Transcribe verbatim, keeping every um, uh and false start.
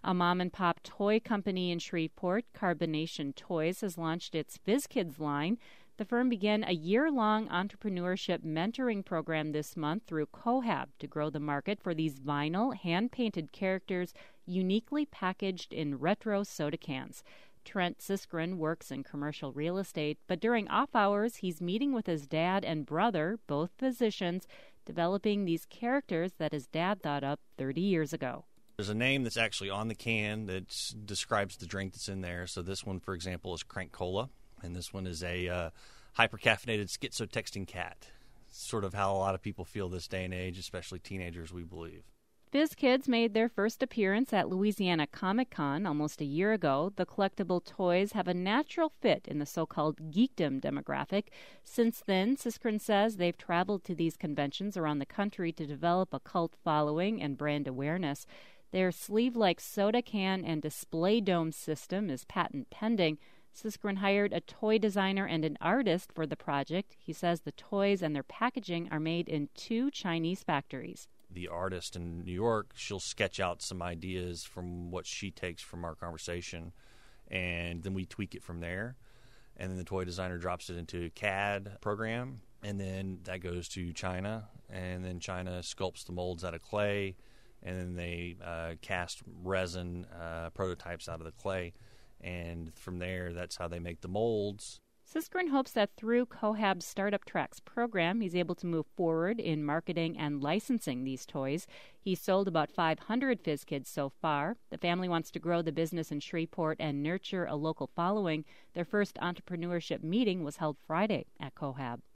A mom-and-pop toy company in Shreveport, Carbonation Toys, has launched its VizKids line. The firm began a year-long entrepreneurship mentoring program this month through Cohab to grow the market for these vinyl, hand-painted characters uniquely packaged in retro soda cans. Trent Siskren works in commercial real estate, but during off hours, he's meeting with his dad and brother, both physicians, developing these characters that his dad thought up thirty years ago. There's a name that's actually on the can that describes the drink that's in there. So this one, for example, is Crank Cola, and this one is a uh, hyper-caffeinated schizo-texting cat. It's sort of how a lot of people feel this day and age, especially teenagers, we believe. VizKids made their first appearance at Louisiana Comic-Con almost a year ago. The collectible toys have a natural fit in the so-called geekdom demographic. Since then, Siskren says they've traveled to these conventions around the country to develop a cult following and brand awareness. Their sleeve-like soda can and display dome system is patent pending. Siskren hired a toy designer and an artist for the project. He says the toys and their packaging are made in two Chinese factories. The artist in New York, she'll sketch out some ideas from what she takes from our conversation, and then we tweak it from there. And then the toy designer drops it into a C A D program, and then that goes to China, and then China sculpts the molds out of clay, and then they uh, cast resin uh, prototypes out of the clay. And from there, that's how they make the molds. Siskren hopes that through Cohab's Startup Tracks program, he's able to move forward in marketing and licensing these toys. He's sold about five hundred VizKids so far. The family wants to grow the business in Shreveport and nurture a local following. Their first entrepreneurship meeting was held Friday at Cohab.